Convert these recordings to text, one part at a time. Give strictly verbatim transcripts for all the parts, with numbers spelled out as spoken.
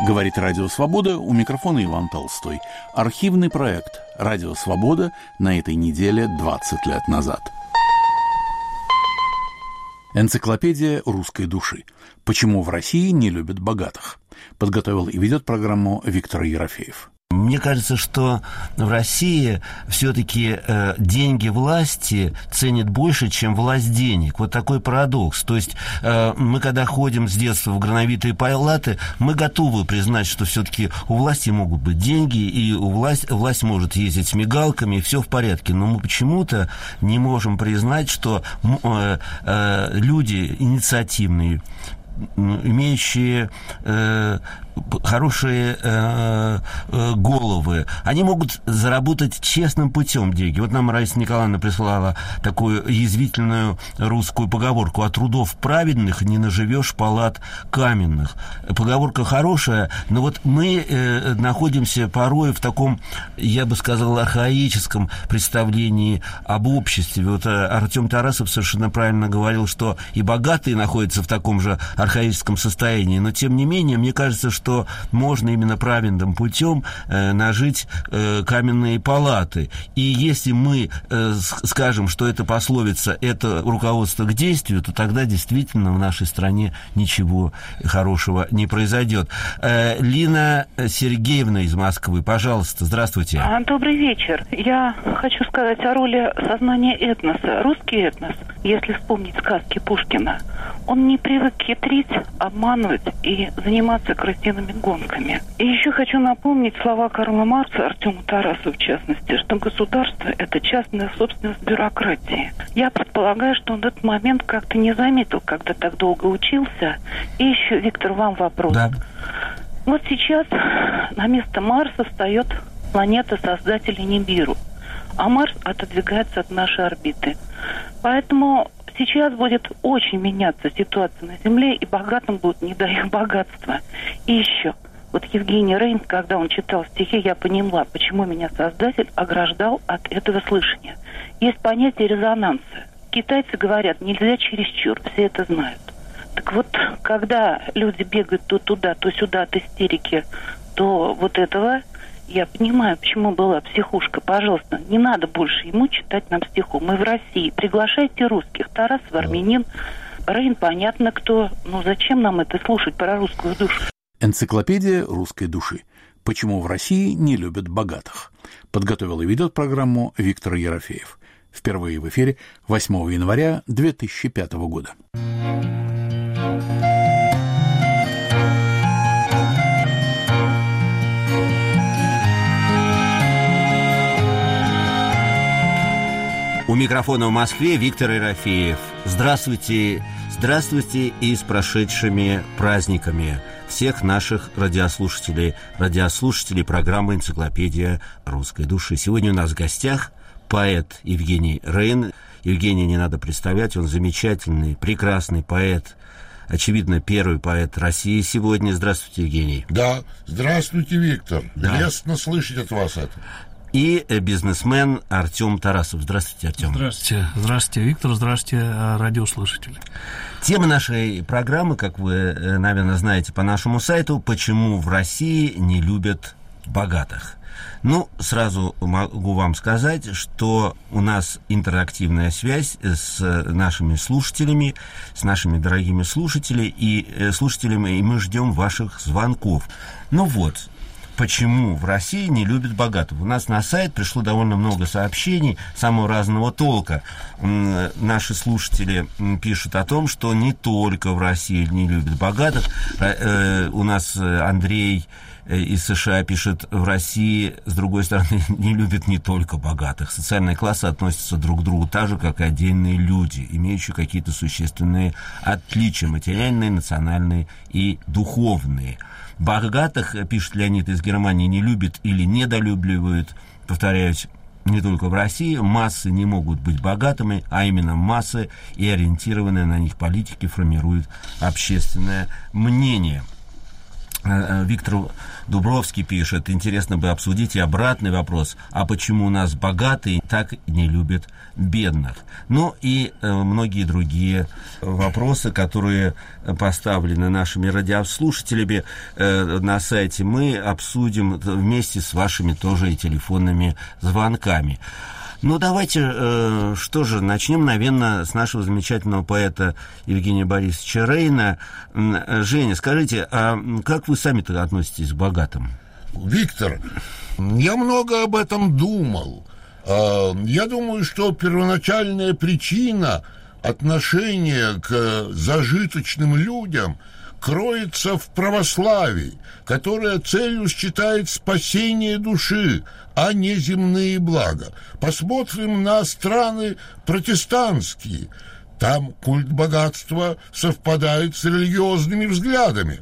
Говорит Радио Свобода, у микрофона Иван Толстой. Архивный проект «Радио Свобода» на этой неделе двадцать лет назад. Энциклопедия русской души. Почему в России не любят богатых? Подготовил и ведет программу Виктор Ерофеев. Мне кажется, что в России все-таки э, деньги власти ценят больше, чем власть денег. Вот такой парадокс. То есть э, мы, когда ходим с детства в грановитые палаты, мы готовы признать, что все-таки у власти могут быть деньги, и у власть, власть может ездить с мигалками, и все в порядке. Но мы почему-то не можем признать, что э, э, люди инициативные, имеющие э, хорошие э, э, головы, они могут заработать честным путем деньги. Вот нам Раиса Николаевна прислала такую язвительную русскую поговорку: от трудов праведных не наживешь палат каменных. Поговорка хорошая, но вот мы э, находимся порой в таком, я бы сказал, архаическом представлении об обществе. Вот э, Артем Тарасов совершенно правильно говорил, что и богатые находятся в таком же архаическом состоянии, но тем не менее, мне кажется, что что можно именно праведным путем э, нажить э, каменные палаты. И если мы э, скажем, что эта пословица – это руководство к действию, то тогда действительно в нашей стране ничего хорошего не произойдет. Э, Лина Сергеевна из Москвы, пожалуйста, здравствуйте. Добрый вечер. Я хочу сказать о роли сознания этноса. Русский этнос, если вспомнить сказки Пушкина, он не привык хитрить, обманывать и заниматься крысиными гонками. И еще хочу напомнить слова Карла Маркса, Артему Тарасову в частности, что государство – это частная собственность бюрократии. Я предполагаю, что он этот момент как-то не заметил, когда так долго учился. И еще, Виктор, вам вопрос. Да. Вот сейчас на место Марса встает планета создателя Нибиру, а Марс отодвигается от нашей орбиты. Поэтому сейчас будет очень меняться ситуация на Земле, и богатым будут не до их богатства. И еще, вот Евгений Рейн, когда он читал стихи, я поняла, почему меня Создатель ограждал от этого слышания. Есть понятие резонанса. Китайцы говорят, нельзя чересчур, все это знают. Так вот, когда люди бегают то туда, то сюда от истерики, то вот этого... Я понимаю, почему была психушка. Пожалуйста, не надо больше ему читать нам стиху. Мы в России. Приглашайте русских. Тарасов, армянин. Рейн, понятно кто. Но зачем нам это слушать про русскую душу? Энциклопедия русской души. Почему в России не любят богатых? Подготовил и ведет программу Виктор Ерофеев. Впервые в эфире восьмого января две тысячи пятого года. У микрофона в Москве Виктор Ерофеев. Здравствуйте, здравствуйте и с прошедшими праздниками всех наших радиослушателей, радиослушателей программы «Энциклопедия русской души». Сегодня у нас в гостях поэт Евгений Рейн. Евгения не надо представлять, он замечательный, прекрасный поэт, очевидно, первый поэт России сегодня. Здравствуйте, Евгений. Да, здравствуйте, Виктор. Да. Лестно слышать от вас это. И бизнесмен Артем Тарасов. Здравствуйте, Артем. Здравствуйте. Здравствуйте, Виктор. Здравствуйте, радиослушатели. Тема нашей программы, как вы, наверное, знаете по нашему сайту, «Почему в России не любят богатых». Ну, сразу могу вам сказать, что у нас интерактивная связь с нашими слушателями, с нашими дорогими слушателями и слушателями, и мы ждем ваших звонков. Ну вот. Почему в России не любят богатых? У нас на сайт пришло довольно много сообщений самого разного толка. Наши слушатели пишут о том, что не только в России не любят богатых. У нас Андрей из США пишет: в России, с другой стороны, не любят не только богатых. Социальные классы относятся друг к другу так же, как и отдельные люди, имеющие какие-то существенные отличия, материальные, национальные и духовные. Богатых, пишет Леонид из Германии, не любят или недолюбливают, повторяюсь, не только в России. Массы не могут быть богатыми, а именно массы и ориентированные на них политики формируют общественное мнение. Виктор Дубровский пишет, интересно бы обсудить и обратный вопрос, а почему у нас богатые так не любят бедных? Ну и э, многие другие вопросы, которые поставлены нашими радиослушателями э, на сайте, мы обсудим вместе с вашими тоже и телефонными звонками. Ну, давайте, э, что же, начнем, наверное, с нашего замечательного поэта Евгения Борисовича Рейна. Женя, скажите, а как вы сами-то относитесь к богатым? Виктор, я много об этом думал. Я думаю, что первоначальная причина отношения к зажиточным людям кроется в православии, которое целью считает спасение души, а не земные блага. Посмотрим на страны протестантские. Там культ богатства совпадает с религиозными взглядами.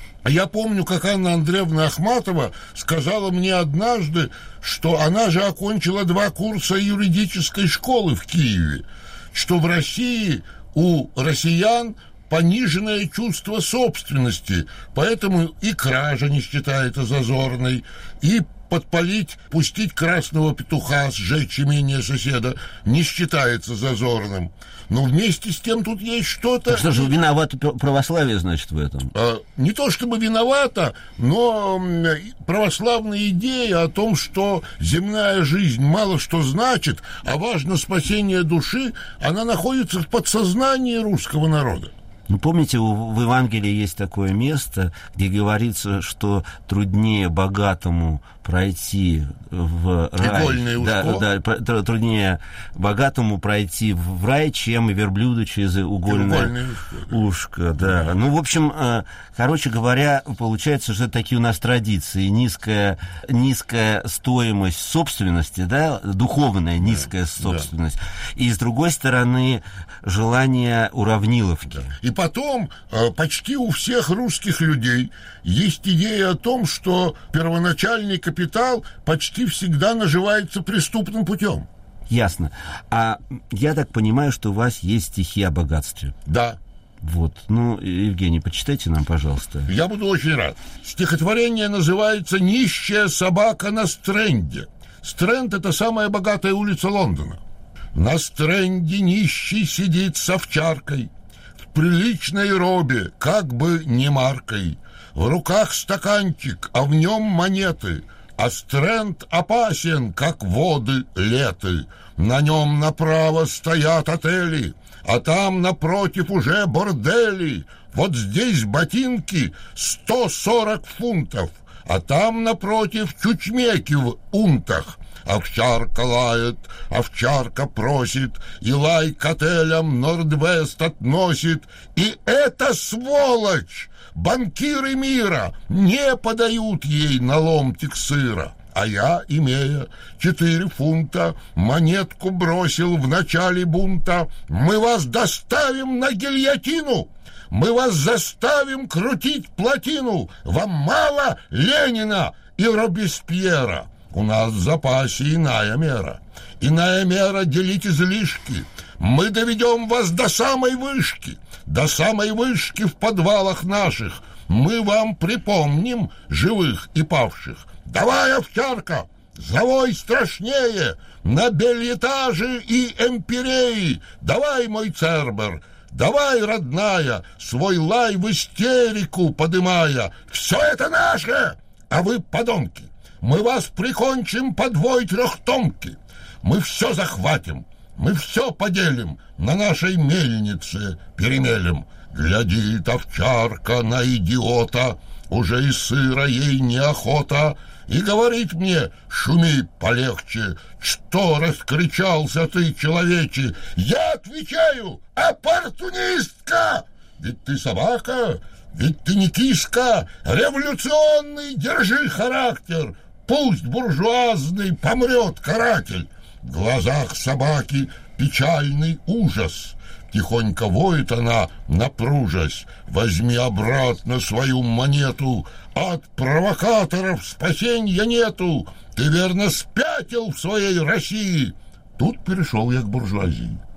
Я помню, как Анна Андреевна Ахматова сказала мне однажды, что она же окончила два курса юридической школы в Киеве, что в России у россиян пониженное чувство собственности, поэтому и кража не считается зазорной, и подпалить, пустить красного петуха, сжечь имение соседа не считается зазорным. Но вместе с тем тут есть что-то... Так что же, виновато православие, значит, в этом? А, не то чтобы виновата, но православная идея о том, что земная жизнь мало что значит, а важно спасение души, она находится в подсознании русского народа. Ну, помните, в Евангелии есть такое место, где говорится, что труднее богатому пройти в рай. Да, да, труднее богатому пройти в рай, чем верблюду через угольное ушко. Да. Ну, в общем, короче говоря, получается, что это такие у нас традиции. Низкая, низкая стоимость собственности, да, духовная низкая да, собственность. Да. И, с другой стороны, желание уравниловки. Да. И потом почти у всех русских людей есть идея о том, что первоначальный капитал почти всегда наживается преступным путем. Ясно. А я так понимаю, что у вас есть стихи о богатстве. Да. Вот. Ну, Евгений, почитайте нам, пожалуйста. Я буду очень рад. Стихотворение называется «Нищая собака на Стрэнде». Стрэнд — это самая богатая улица Лондона. На Стрэнде нищий сидит с овчаркой, в приличной робе, как бы не маркой. В руках стаканчик, а в нем монеты, а Стрэнд опасен, как воды леты. На нем направо стоят отели, а там напротив уже бордели. Вот здесь ботинки сто сорок фунтов, а там напротив чучмеки в унтах. Овчарка лает, овчарка просит, и лай к отелям Норд-Вест относит. И эта сволочь, банкиры мира, не подают ей на ломтик сыра. А я, имея четыре фунта, монетку бросил в начале бунта. Мы вас доставим на гильотину, мы вас заставим крутить плотину. Вам мало Ленина и Робеспьера? У нас в запасе иная мера. Иная мера — делить излишки. Мы доведем вас до самой вышки, до самой вышки в подвалах наших. Мы вам припомним живых и павших. Давай, овчарка, завой страшнее на бельэтаже и эмпиреи. Давай, мой Цербер, давай, родная, свой лай в истерику подымая. Все это наше, а вы подонки. Мы вас прикончим по двой трехтомке. Мы все захватим, мы все поделим, на нашей мельнице перемелем. Глядит овчарка на идиота, уже и сыра ей неохота, и говорит мне: шуми полегче, что раскричался ты, человече? Я отвечаю: оппортунистка! Ведь ты собака, ведь ты не киска, революционный держи характер. Пусть буржуазный помрет каратель. В глазах собаки печальный ужас. Тихонько воет она, напружась: возьми обратно свою монету, от провокаторов спасенья нету. Ты верно спятил в своей России. Тут перешел я к буржуазии.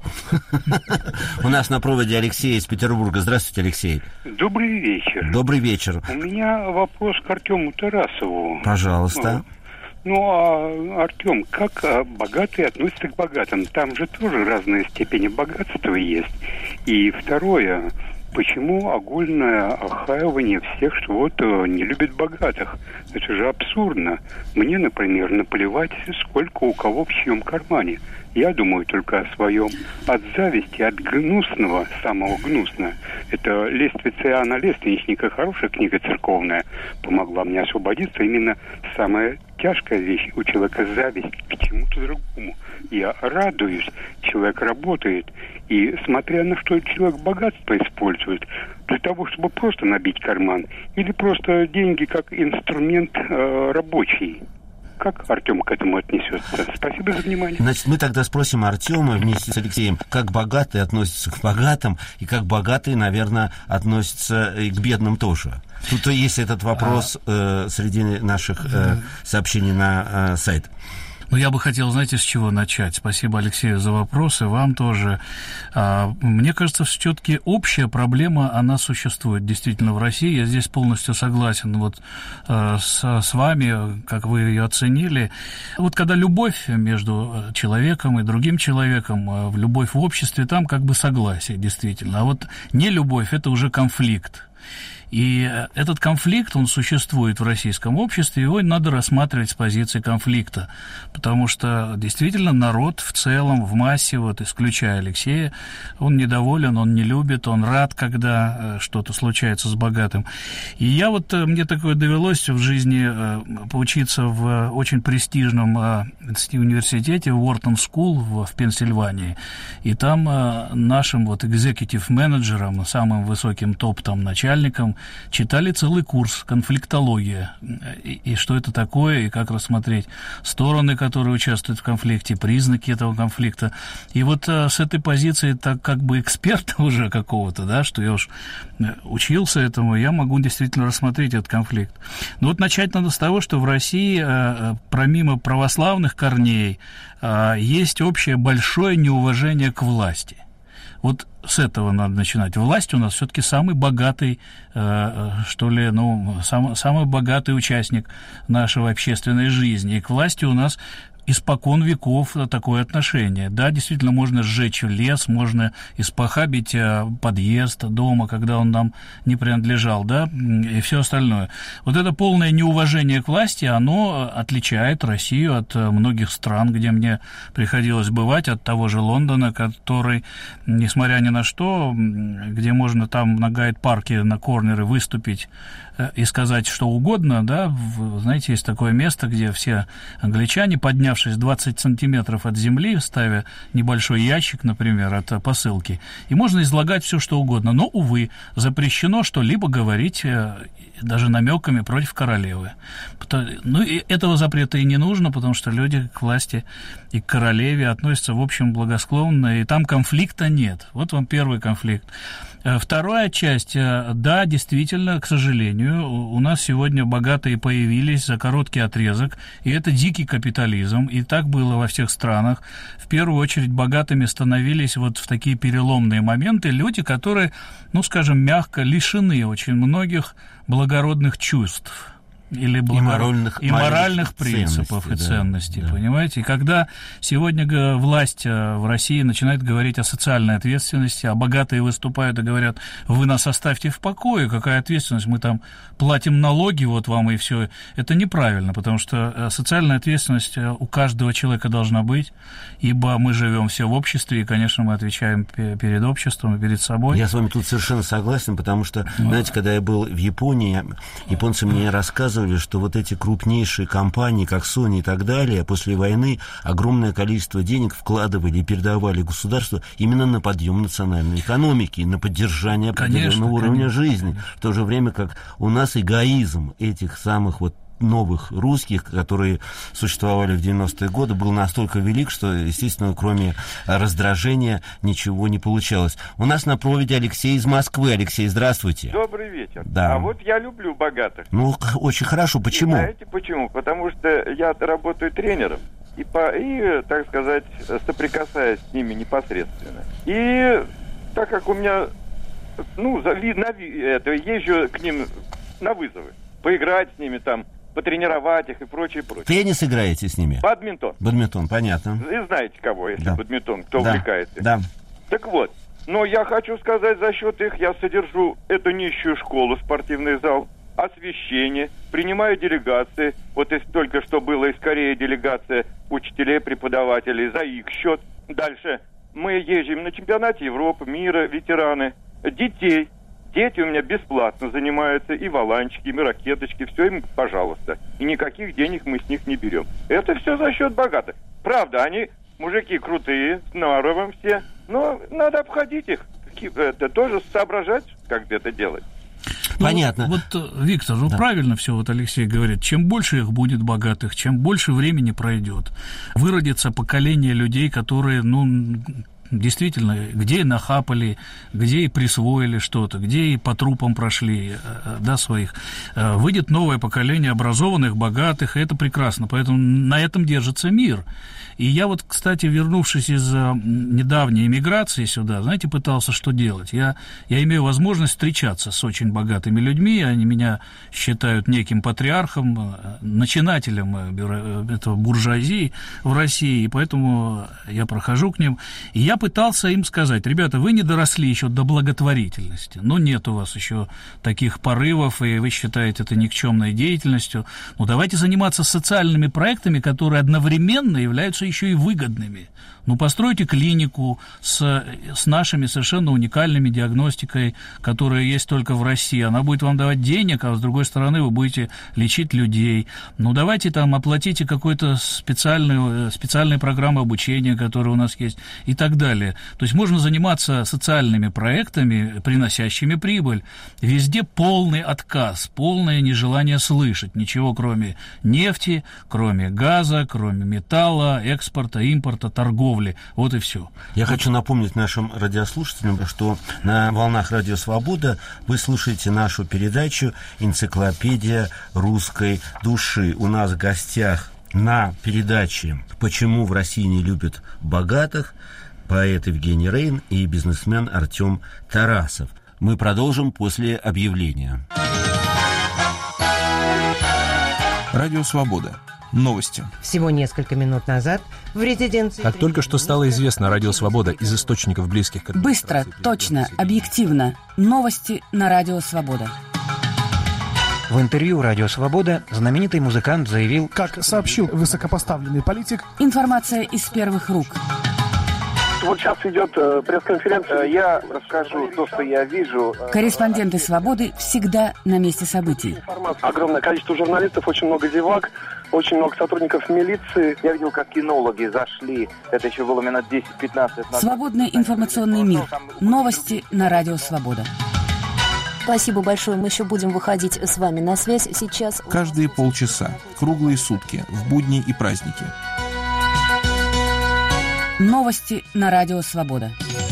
У нас на проводе Алексей из Петербурга. Здравствуйте, Алексей. Добрый вечер. Добрый вечер. У меня вопрос к Артему Тарасову. Пожалуйста. Ну, а, Артем, как богатые относятся к богатым? Там же тоже разные степени богатства есть. И второе, почему огульное охаивание всех, что вот не любят богатых? Это же абсурдно. Мне, например, наплевать, сколько у кого в чьем кармане. Я думаю только о своем. От зависти, от гнусного, самого гнусного. Это «Лествица Иоанна Лественника», хорошая книга церковная, помогла мне освободиться. Именно самая тяжкая вещь у человека – зависть к чему-то другому. Я радуюсь, человек работает, и смотря на что человек богатство использует, для того, чтобы просто набить карман, или просто деньги как инструмент э, рабочий. Как Артем к этому отнесется? Спасибо за внимание. Значит, мы тогда спросим Артема вместе с Алексеем, как богатые относятся к богатым, и как богатые, наверное, относятся и к бедным тоже. Тут есть этот вопрос э, среди наших э, сообщений на э, сайт. Ну, я бы хотел, знаете, с чего начать? Спасибо, Алексею, за вопросы, вам тоже. Мне кажется, все-таки общая проблема, она существует действительно в России. Я здесь полностью согласен вот с, с вами, как вы ее оценили. Вот когда любовь между человеком и другим человеком, любовь в обществе, там как бы согласие, действительно. А вот не любовь – это уже конфликт. И этот конфликт, он существует в российском обществе, его надо рассматривать с позиции конфликта, потому что действительно народ в целом, в массе, вот исключая Алексея, он недоволен, он не любит, он рад, когда что-то случается с богатым. И я вот, мне такое довелось в жизни поучиться в очень престижном университете, в Уортон Скул в Пенсильвании, и там нашим вот экзекутив-менеджерам, самым высоким топ-там начальникам, читали целый курс «Конфликтология». И, и что это такое, и как рассмотреть стороны, которые участвуют в конфликте, признаки этого конфликта. И вот а, с этой позиции, так как бы эксперта уже какого-то, да, что я уж учился этому, я могу действительно рассмотреть этот конфликт. Но вот начать надо с того, что в России, а, помимо православных корней, а, есть общее большое неуважение к власти. Вот с этого надо начинать. Власть у нас все-таки самый богатый, э, что ли, ну, сам, самый богатый участник нашей общественной жизни. И к власти у нас испокон веков такое отношение. Да, действительно, можно сжечь лес, можно испохабить подъезд дома, когда он нам не принадлежал, да, и все остальное. Вот это полное неуважение к власти, оно отличает Россию от многих стран, где мне приходилось бывать, от того же Лондона, который, несмотря ни на что, где можно там на гайд-парке, на корнеры выступить и сказать что угодно, да, знаете, есть такое место, где все англичане, поднявшись двадцать сантиметров от земли, ставя небольшой ящик, например, от посылки, и можно излагать все что угодно, но, увы, запрещено что-либо говорить даже намеками против королевы. Ну, и этого запрета и не нужно, потому что люди к власти и к королеве относятся, в общем, благосклонно, и там конфликта нет. Вот вам первый конфликт. Вторая часть, да, действительно, к сожалению, у нас сегодня богатые появились за короткий отрезок, и это дикий капитализм, и так было во всех странах. В первую очередь богатыми становились вот в такие переломные моменты люди, которые, ну, скажем, мягко лишены очень многих благородных чувств. Или благо... и моральных, и моральных принципов и ценностей, да, понимаете? И когда сегодня власть в России начинает говорить о социальной ответственности, а богатые выступают и говорят: вы нас оставьте в покое, какая ответственность, мы там платим налоги, вот вам и все. Это неправильно, потому что социальная ответственность у каждого человека должна быть, ибо мы живем все в обществе, и, конечно, мы отвечаем перед обществом и перед собой. Я с вами тут совершенно согласен, потому что, знаете, когда я был в Японии, японцы мне рассказывали, что вот эти крупнейшие компании, как Sony и так далее, после войны огромное количество денег вкладывали и передавали государству именно на подъем национальной экономики, на поддержание определенного конечно, уровня конечно, жизни. Конечно. В то же время, как у нас эгоизм этих самых вот новых русских, которые существовали в девяностые годы, был настолько велик, что, естественно, кроме раздражения ничего не получалось. У нас на проводе Алексей из Москвы. Алексей, здравствуйте. Добрый вечер. Да. А вот я люблю богатых. Ну, очень хорошо. Почему? И знаете почему? Потому что я работаю тренером. и, по, и, так сказать, соприкасаясь с ними непосредственно. И так как у меня, ну, за, на, это, езжу к ним на вызовы, поиграть с ними там, потренировать их и прочее, прочее. Теннис играете с ними? Бадминтон. Бадминтон, понятно. Вы знаете кого, если да. бадминтон, кто да. увлекается. Да. Так вот, но я хочу сказать, за счет их я содержу эту нищую школу, спортивный зал, освещение, принимаю делегации. Вот из, только что было из Кореи делегация учителей, преподавателей за их счет. Дальше мы ездим на чемпионате Европы, мира, ветераны, детей. Дети у меня бесплатно занимаются, и валанчики, и ракеточки, все им, пожалуйста. И никаких денег мы с них не берем. Это все за счет богатых. Правда, они, мужики крутые, с норовом все, но надо обходить их. Это тоже соображать, как это делать. Ну, понятно. Вот, Виктор, ну да. правильно все вот Алексей говорит. Чем больше их будет богатых, чем больше времени пройдет, выродится поколение людей, которые, ну... действительно, где и нахапали, где и присвоили что-то, где и по трупам прошли, да, своих. Выйдет новое поколение образованных, богатых, и это прекрасно. Поэтому на этом держится мир. И я вот, кстати, вернувшись из недавней эмиграции сюда, знаете, пытался что делать. Я, я имею возможность встречаться с очень богатыми людьми, они меня считают неким патриархом, начинателем этого буржуазии в России, и поэтому я прохожу к ним, и я пытался им сказать: ребята, вы не доросли еще до благотворительности, но нет у вас еще таких порывов, и вы считаете это никчемной деятельностью, ну давайте заниматься социальными проектами, которые одновременно являются еще и выгодными. Ну, постройте клинику с, с нашими совершенно уникальными диагностикой, которая есть только в России. Она будет вам давать денег, а с другой стороны вы будете лечить людей. Ну, давайте там оплатите какую-то специальную, специальную программу обучения, которая у нас есть, и так далее. То есть можно заниматься социальными проектами, приносящими прибыль. Везде полный отказ, полное нежелание слышать ничего, кроме нефти, кроме газа, кроме металла, экспорта, импорта, торговли. Вот и все. Я хочу напомнить нашим радиослушателям, что на волнах Радио Свобода вы слушаете нашу передачу «Энциклопедия русской души». У нас в гостях на передаче «Почему в России не любят богатых» поэт Евгений Рейн и бизнесмен Артем Тарасов. Мы продолжим после объявления. Радио Свобода. Новости. Всего несколько минут назад в резиденции... Как только что стало известно, Радио Свобода из источников близких к... Быстро, точно, объективно. Новости на Радио Свобода. В интервью «Радио Свобода» знаменитый музыкант заявил... Как сообщил высокопоставленный политик... Информация из первых рук. Вот сейчас идет э, пресс-конференция. Я расскажу то, что я вижу. Корреспонденты «Свободы» всегда на месте событий. Огромное количество журналистов, очень много зевак, очень много сотрудников милиции. Я видел, как кинологи зашли. Это еще было минут десять-пятнадцать назад. Свободный информационный мир. Новости на Радио Свобода. Спасибо большое. Мы еще будем выходить с вами на связь. Сейчас... Каждые полчаса, круглые сутки, в будни и праздники. Новости на Радио Свобода.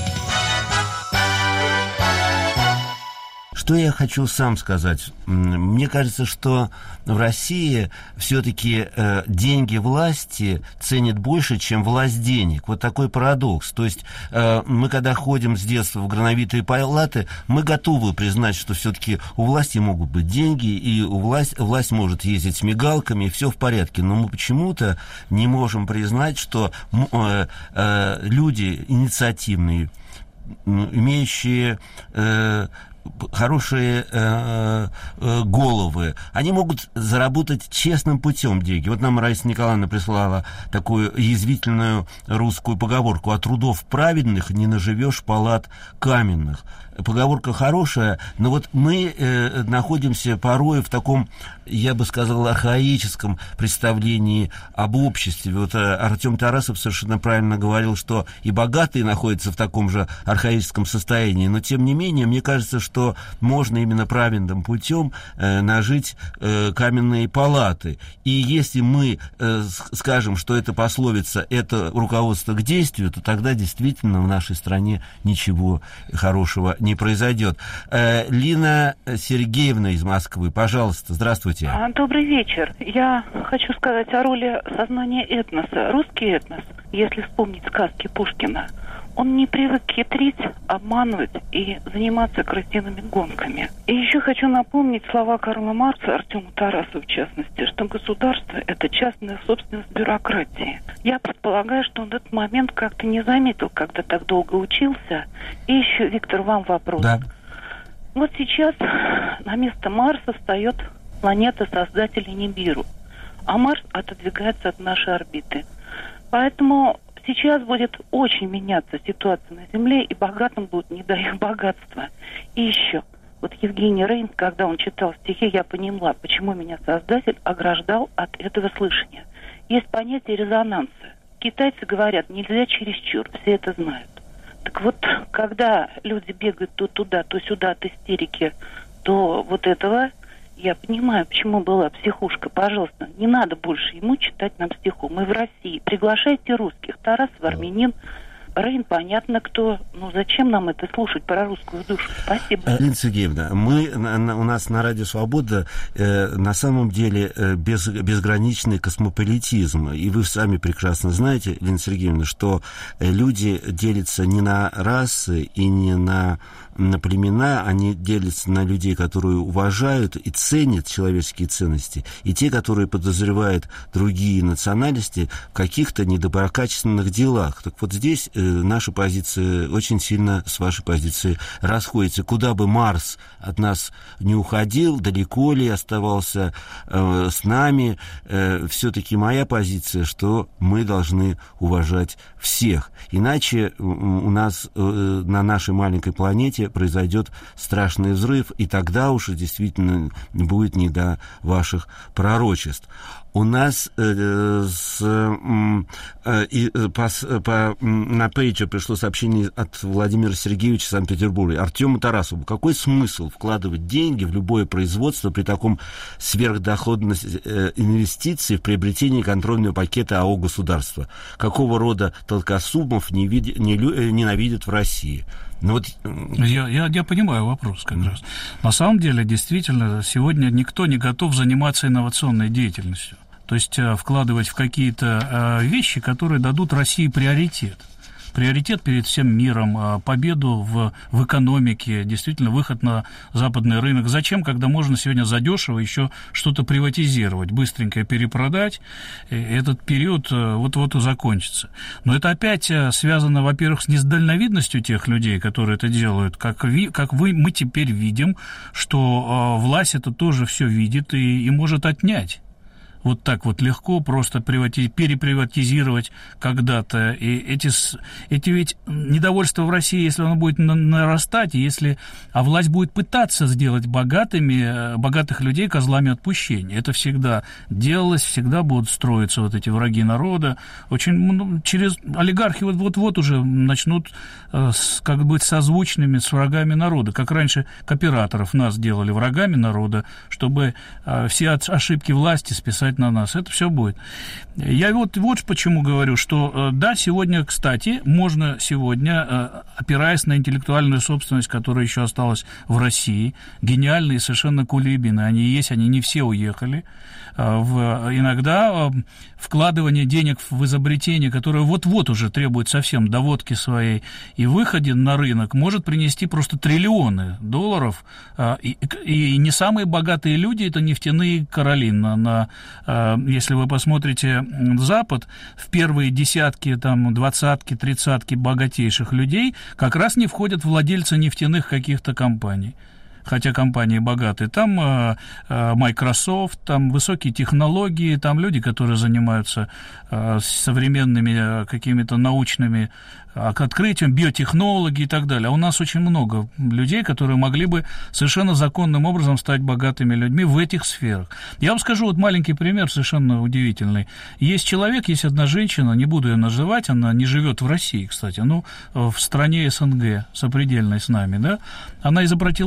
Что я хочу сам сказать? Мне кажется, что в России все-таки э, деньги власти ценят больше, чем власть денег. Вот такой парадокс. То есть э, мы, когда ходим с детства в грановитые палаты, мы готовы признать, что все-таки у власти могут быть деньги, и у власть, власть может ездить с мигалками, и все в порядке. Но мы почему-то не можем признать, что э, э, люди инициативные, имеющие... Э, хорошие э, э, головы, они могут заработать честным путем деньги. Вот нам Раиса Николаевна прислала такую язвительную русскую поговорку: от трудов праведных не наживешь палат каменных. Поговорка хорошая, но вот мы э, находимся порой в таком, я бы сказал, архаическом представлении об обществе. Вот э, Артем Тарасов совершенно правильно говорил, что и богатые находятся в таком же архаическом состоянии, но тем не менее, мне кажется, что можно именно праведным путем э, нажить э, каменные палаты. И если мы э, скажем, что эта пословица, это руководство к действию, то тогда действительно в нашей стране ничего хорошего не произойдет. Э, Лина Сергеевна из Москвы, пожалуйста, здравствуйте. Добрый вечер. Я хочу сказать о роли сознания этноса. Русский этнос, если вспомнить сказки Пушкина, он не привык хитрить, обманывать и заниматься крысиными гонками. И еще хочу напомнить слова Карла Маркса, Артему Тарасову в частности, что государство – это частная собственность бюрократии. Я предполагаю, что он этот момент как-то не заметил, когда так долго учился. И еще, Виктор, вам вопрос. Да. Вот сейчас на место Марса встает планета создателя Нибиру, а Марс отодвигается от нашей орбиты. Поэтому сейчас будет очень меняться ситуация на Земле, и богатым будут не до их богатства. И еще, вот Евгений Рейн, когда он читал стихи, я поняла, почему меня Создатель ограждал от этого слышания. Есть понятие резонанса. Китайцы говорят, нельзя чересчур, все это знают. Так вот, когда люди бегают то туда, то сюда от истерики, то вот этого, я понимаю, почему была психушка. Пожалуйста, не надо больше ему читать нам стиху. Мы в России. Приглашайте русских. Тарасов, армянин, Рейн, понятно кто. Ну, зачем нам это слушать про русскую душу? Спасибо. Лина Сергеевна, мы, на, у нас на Радио Свобода э, на самом деле э, без, безграничный космополитизм. И вы сами прекрасно знаете, Лина Сергеевна, что э, люди делятся не на расы и не на, на племена, они делятся на людей, которые уважают и ценят человеческие ценности, и те, которые подозревают другие национальности в каких-то недоброкачественных делах. Так вот здесь э, наша позиция очень сильно с вашей позицией расходится. Куда бы Марс от нас не уходил, далеко ли оставался э, с нами, э, все-таки моя позиция, что мы должны уважать всех. Иначе у нас э, на нашей маленькой планете произойдет страшный взрыв, и тогда уж действительно будет не до ваших пророчеств. У нас э, с, э, э, по, по, на пейджер пришло сообщение от Владимира Сергеевича из Санкт-Петербурга. Артему Тарасову. Какой смысл вкладывать деньги в любое производство при таком сверхдоходности э, инвестиций в приобретение контрольного пакета АО «Государство»? Какого рода толкосумов не види, не, ненавидят в России? Ну, вот... я, я, я понимаю вопрос как mm. раз. На самом деле, действительно, сегодня никто не готов заниматься инновационной деятельностью. То есть вкладывать в какие-то вещи, которые дадут России приоритет. Приоритет перед всем миром, победу в, в экономике, действительно выход на западный рынок. Зачем, когда можно сегодня задешево еще что-то приватизировать, быстренько перепродать, и этот период вот-вот и закончится. Но это опять связано, во-первых, с недальновидностью тех людей, которые это делают. Как, ви, как вы, мы теперь видим, что власть это тоже все видит и, и может отнять. Вот так вот легко просто привати- переприватизировать когда-то. И эти, эти ведь недовольство в России, если оно будет нарастать, если, а власть будет пытаться сделать богатыми, богатых людей козлами отпущения. Это всегда делалось, всегда будут строиться вот эти враги народа. Очень, ну, через олигархи вот-вот уже начнут э, с, как быть созвучными с врагами народа. Как раньше кооператоров нас делали врагами народа, чтобы э, все ошибки власти списать на нас. Это все будет. Я вот, вот почему говорю, что да, сегодня, кстати, можно сегодня, опираясь на интеллектуальную собственность, которая еще осталась в России, гениальные совершенно кулибины, они есть, они не все уехали, в, иногда вкладывание денег в изобретение, которое вот-вот уже требует совсем доводки своей и выходе на рынок, может принести просто триллионы долларов, и, и не самые богатые люди, это нефтяные короли. На, на, если вы посмотрите Запад, в первые десятки, там, двадцатки, тридцатки богатейших людей как раз не входят владельцы нефтяных каких-то компаний. Хотя компании богатые, там э, э, Microsoft, там высокие технологии, там люди, которые занимаются э, современными э, какими-то научными открытием, биотехнологии и так далее. А у нас очень много людей, которые могли бы совершенно законным образом стать богатыми людьми в этих сферах. Я вам скажу вот маленький пример, совершенно удивительный. Есть человек, есть одна женщина, не буду ее называть, она не живет в России, кстати, ну, в стране СНГ, сопредельной с нами, да, она изобретила, изобрела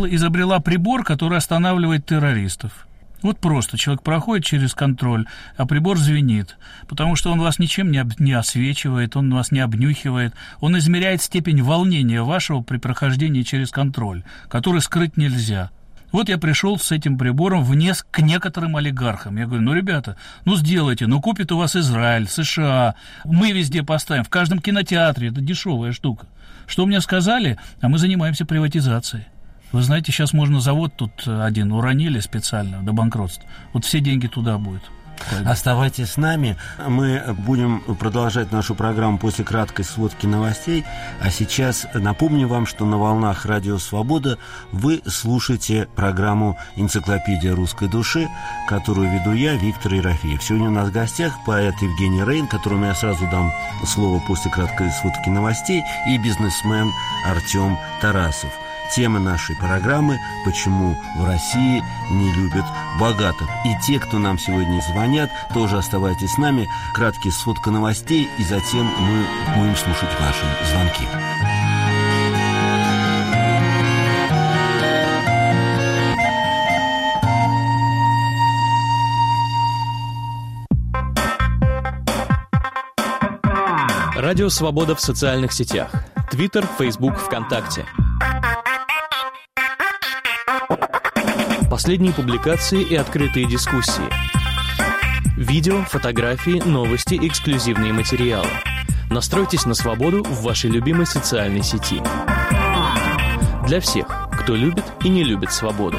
изобрела прибор, который останавливает террористов. Вот просто человек проходит через контроль, а прибор звенит, потому что он вас ничем не, об, не освечивает, он вас не обнюхивает, он измеряет степень волнения вашего при прохождении через контроль, который скрыть нельзя. Вот я пришел с этим прибором вниз к некоторым олигархам. Я говорю, ну, ребята, ну, сделайте, ну, купит у вас Израиль, США, мы везде поставим, в каждом кинотеатре, это дешевая штука. Что мне сказали? А мы занимаемся приватизацией. Вы знаете, сейчас можно завод тут один уронили специально до банкротства. Вот все деньги туда будут. Оставайтесь с нами. Мы будем продолжать нашу программу после краткой сводки новостей. А сейчас напомню вам, что на волнах Радио Свобода вы слушаете программу «Энциклопедия русской души», которую веду я, Виктор Ерофеев. Сегодня у нас в гостях поэт Евгений Рейн, которому я сразу дам слово после краткой сводки новостей, и бизнесмен Артем Тарасов. Тема нашей программы «Почему в России не любят богатых». И те, кто нам сегодня звонят, тоже оставайтесь с нами. Краткий сводка новостей, и затем мы будем слушать ваши звонки. Радио «Свобода» в социальных сетях. Твиттер, Фейсбук, ВКонтакте. Последние публикации и открытые дискуссии. Видео, фотографии, новости, эксклюзивные материалы. Настройтесь на свободу в вашей любимой социальной сети. Для всех, кто любит и не любит свободу.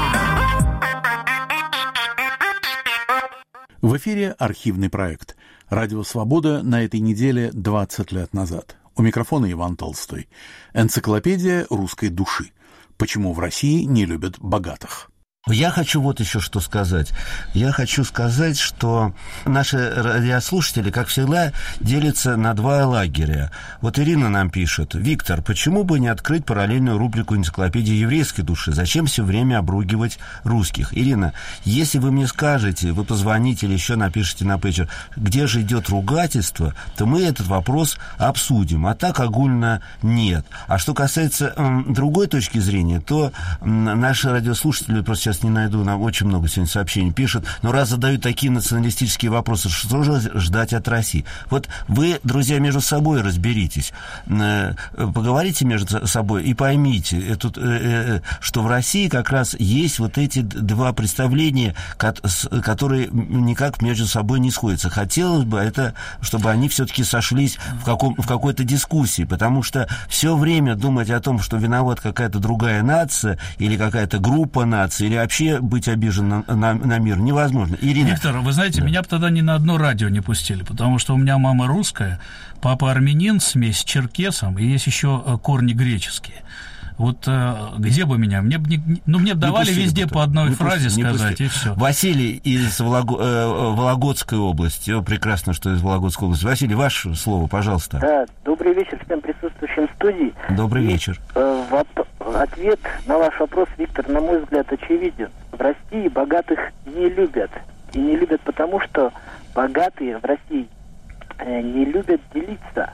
В эфире архивный проект «Радио Свобода» на этой неделе двадцать лет назад. У микрофона Иван Толстой. Энциклопедия русской души. Почему в России не любят богатых? Я хочу вот еще что сказать. Я хочу сказать, что наши радиослушатели, как всегда, делятся на два лагеря. Вот Ирина нам пишет: Виктор, почему бы не открыть параллельную рубрику энциклопедии еврейской души? Зачем все время обругивать русских? Ирина, если вы мне скажете, вы позвоните или еще напишите на пейджер, где же идет ругательство, то мы этот вопрос обсудим. А так огульно нет. А что касается м, другой точки зрения, то м, наши радиослушатели, просто сейчас не найду, нам очень много сегодня сообщений пишут, но раз задают такие националистические вопросы, что же ждать от России? Вот вы, друзья, между собой разберитесь, поговорите между собой и поймите, что в России как раз есть вот эти два представления, которые никак между собой не сходятся. Хотелось бы, это, чтобы они все-таки сошлись в, каком, в какой-то дискуссии, потому что все время думать о том, что виноват какая-то другая нация или какая-то группа наций, или вообще быть обижен на, на, на мир невозможно. Ирина. Виктор, вы знаете, да. Меня бы тогда ни на одно радио не пустили, потому что у меня мама русская, папа армянин, смесь с черкесом, и есть еще корни греческие. Вот где бы меня? Мне бы не, ну, мне бы давали пустили, везде по одной фразе пустили, сказать, и все. Василий из Волого, э, Вологодской области. О, прекрасно, что из Вологодской области. Василий, ваше слово, пожалуйста. Да, добрый вечер всем присутствующим в студии. Добрый и, вечер. Э, воп- ответ на ваш вопрос, Виктор, на мой взгляд, очевиден. В России богатых не любят. И не любят потому, что богатые в России э, не любят делиться.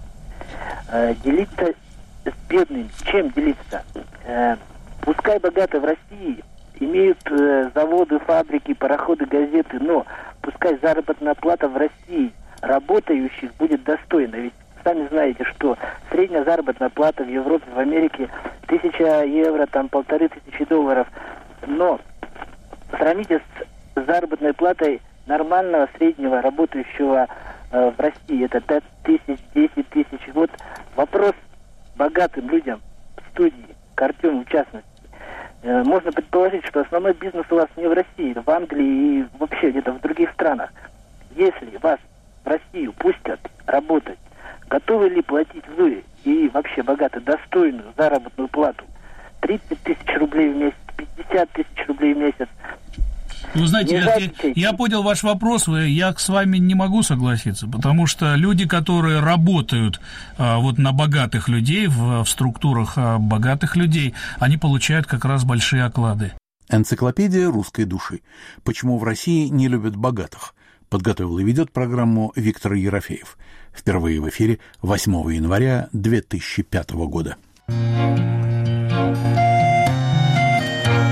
Э, делиться с бедными. Чем делиться? Э, пускай богатые в России имеют э, заводы, фабрики, пароходы, газеты, но пускай заработная плата в России работающих будет достойна. Ведь сами знаете, что средняя заработная плата в Европе, в Америке тысяча евро, там полторы тысячи долларов. Но сравните с заработной платой нормального среднего работающего э, в России. Это пять тысяч, десять тысяч. Вот вопрос богатым людям в студии, к Артему в частности. Э, можно предположить, что основной бизнес у вас не в России, в Англии и вообще где-то в других странах. Если вас в Россию пустят работать, готовы ли платить вы и вообще богатые достойную заработную плату? тридцать тысяч рублей в месяц, пятьдесят тысяч рублей в месяц. Ну, знаете, я, я понял ваш вопрос, я с вами не могу согласиться, потому что люди, которые работают а, вот на богатых людей, в, в структурах а, богатых людей, они получают как раз большие оклады. Энциклопедия русской души. Почему в России не любят богатых? Подготовил и ведет программу Виктор Ерофеев. Впервые в эфире восьмого января две тысячи пятого года.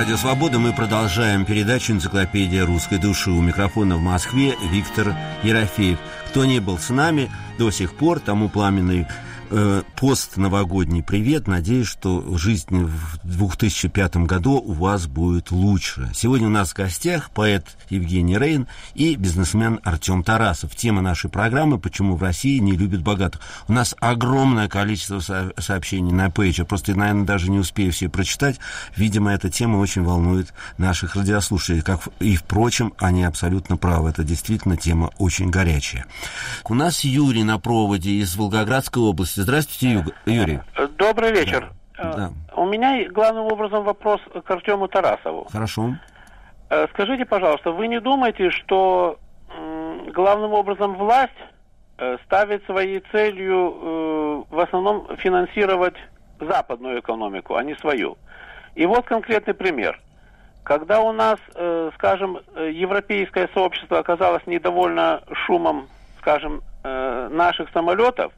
Радио Свобода. Мы продолжаем передачу «Энциклопедия русской души». У микрофона в Москве Виктор Ерофеев. Кто не был с нами до сих пор, тому пламенный э, постновогодний привет. Надеюсь, что жизнь в две тысячи пятом году у вас будет лучше. Сегодня у нас в гостях поэт Евгений Рейн и бизнесмен Артем Тарасов. Тема нашей программы «Почему в России не любят богатых». У нас огромное количество со- сообщений на пейдже. Просто, наверное, даже не успею все прочитать. Видимо, эта тема очень волнует наших радиослушателей. Как и, впрочем, они абсолютно правы. Это действительно тема очень горячая. У нас Юрий на проводе из Волгоградской области. Здравствуйте, Ю... Юрий. Добрый вечер. Да. У меня главным образом вопрос к Артему Тарасову. Хорошо. Скажите, пожалуйста, вы не думаете, что м, главным образом власть э, ставит своей целью э, в основном финансировать западную экономику, а не свою? И вот конкретный пример. Когда у нас, э, скажем, европейское сообщество оказалось недовольно шумом, скажем, э, наших самолетов,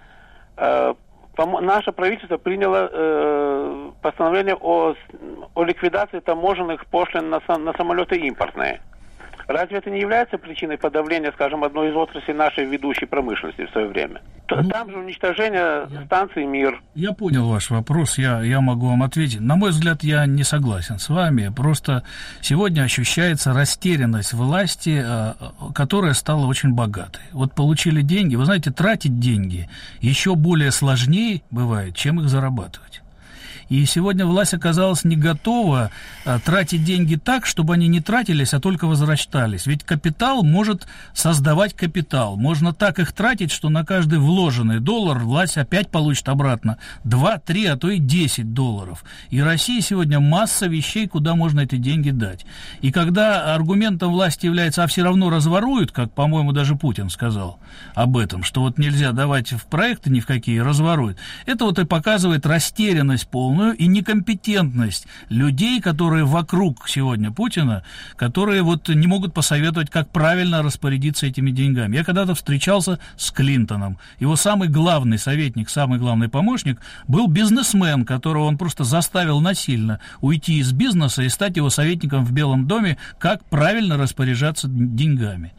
э, пом- наше правительство приняло э, постановление о, о ликвидации таможенных пошлин на, сам- на самолеты импортные. Разве это не является причиной подавления, скажем, одной из отраслей нашей ведущей промышленности в свое время? Ну, там же уничтожение я, станции «Мир». Я понял ваш вопрос, я, я могу вам ответить. На мой взгляд, я не согласен с вами. Просто сегодня ощущается растерянность власти, которая стала очень богатой. Вот получили деньги. Вы знаете, тратить деньги еще более сложнее бывает, чем их зарабатывать. И сегодня власть оказалась не готова а, тратить деньги так, чтобы они не тратились, а только возвращались. Ведь капитал может создавать капитал. Можно так их тратить, что на каждый вложенный доллар власть опять получит обратно два, три, а то и десять долларов. И России сегодня масса вещей, куда можно эти деньги дать. И когда аргументом власти является, а все равно разворуют, как, по-моему, даже Путин сказал об этом, что вот нельзя давать в проекты ни в какие, разворуют, это вот и показывает растерянность полную и некомпетентность людей, которые вокруг сегодня Путина, которые вот не могут посоветовать, как правильно распорядиться этими деньгами. Я когда-то встречался с Клинтоном. Его самый главный советник, самый главный помощник был бизнесмен, которого он просто заставил насильно уйти из бизнеса и стать его советником в Белом доме, как правильно распоряжаться деньгами.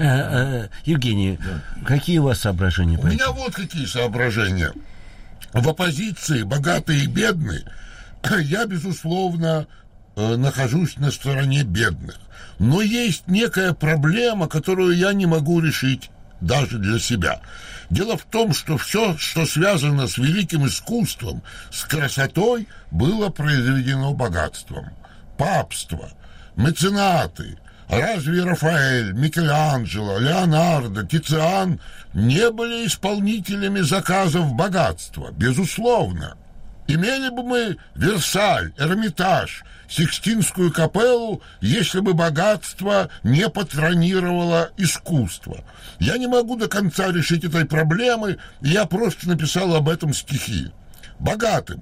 Евгений, какие у вас соображения? У меня вот какие соображения. В оппозиции, богатые и бедные, я, безусловно, нахожусь на стороне бедных. Но есть некая проблема, которую я не могу решить даже для себя. Дело в том, что все, что связано с великим искусством, с красотой, было произведено богатством. Папство, меценаты. Разве Рафаэль, Микеланджело, Леонардо, Тициан не были исполнителями заказов богатства? Безусловно. Имели бы мы Версаль, Эрмитаж, Сикстинскую капеллу, если бы богатство не патронировало искусство. Я не могу до конца решить этой проблемы, я просто написал об этом стихи. Богатым.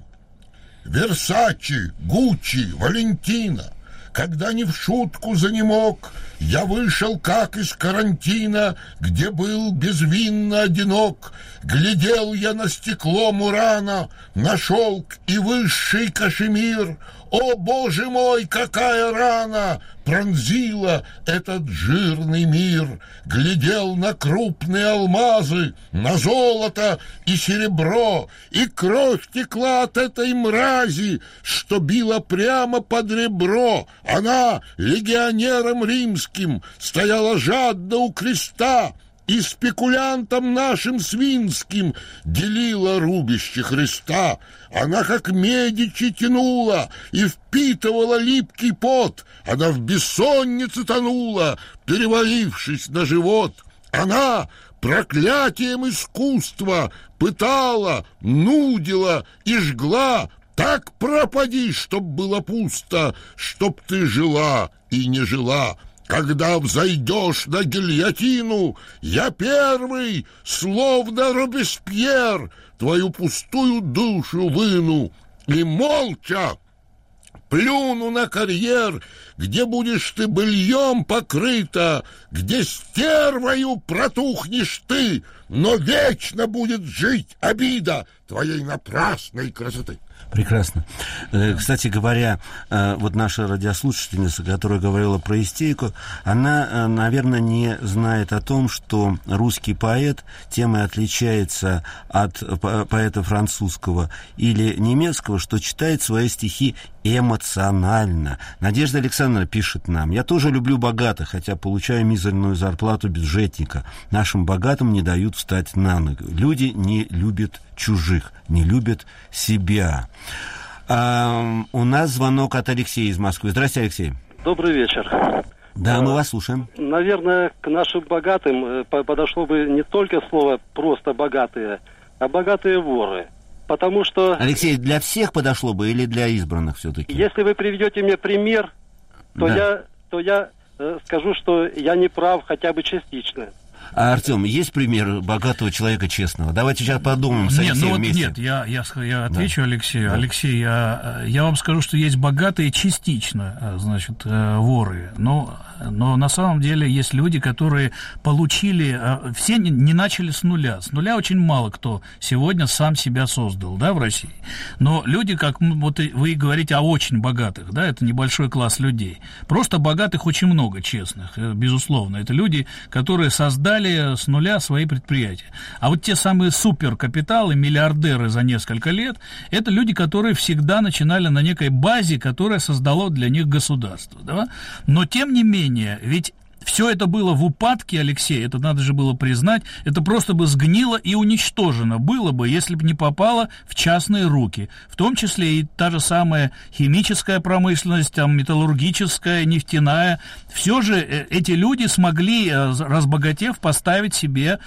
Версачи, Гуччи, Валентина. Когда не в шутку занемог, я вышел, как из карантина, где был безвинно одинок. Глядел я на стекло Мурана, на шелк и высший кашемир. О, Боже мой, какая рана пронзила этот жирный мир! Глядел на крупные алмазы, на золото и серебро, и кровь текла от этой мрази, что била прямо под ребро. Она легионером римским стояла жадно у креста, и спекулянтам нашим свинским делила рубище Христа. Она, как Медичи, тянула и впитывала липкий пот. Она в бессоннице тонула, перевалившись на живот. Она проклятием искусства пытала, нудила и жгла. Так пропади, чтоб было пусто, чтоб ты жила и не жила. Когда взойдешь на гильотину, я первый, словно Робеспьер, твою пустую душу выну и молча плюну на карьер, где будешь ты быльем покрыта, где стервою протухнешь ты, но вечно будет жить обида твоей напрасной красоты. Прекрасно. Кстати говоря, вот наша радиослушательница, которая говорила про истерику, она, наверное, не знает о том, что русский поэт тем и отличается от поэта французского или немецкого, что читает свои стихи эмоционально. Надежда Александровна пишет нам: «Я тоже люблю богатых, хотя получаю мизерную зарплату бюджетника. Нашим богатым не дают встать на ноги. Люди не любят чужих, не любят себя». А, у нас звонок от Алексея из Москвы. Здравствуйте, Алексей. Добрый вечер. Да, мы вас слушаем. Наверное, к нашим богатым подошло бы не только слово «просто богатые», а «богатые воры». Потому что... Алексей, для всех подошло бы или для избранных все-таки? Если вы приведете мне пример, то да. я, то я э, скажу, что я не прав хотя бы частично. А, Артем, есть пример богатого человека честного? Давайте сейчас подумаем с Алексеем нет, ну вот вместе. Нет, я, я, я отвечу да. Алексею. Да. Алексей, я, я вам скажу, что есть богатые частично, значит, воры. Но, но на самом деле есть люди, которые получили... Все не, не начали с нуля. С нуля очень мало кто сегодня сам себя создал, да, в России. Но люди, как вот вы говорите о очень богатых, да, это небольшой класс людей. Просто богатых очень много, честных, безусловно. Это люди, которые создали с нуля свои предприятия. А вот те самые суперкапиталы, миллиардеры за несколько лет, это люди, которые всегда начинали на некой базе, которая создала для них государство. Да? Но тем не менее, ведь все это было в упадке, Алексей, это надо же было признать, это просто бы сгнило и уничтожено было бы, если бы не попало в частные руки. В том числе и та же самая химическая промышленность, там, металлургическая, нефтяная. Все же эти люди смогли, разбогатев, поставить себе,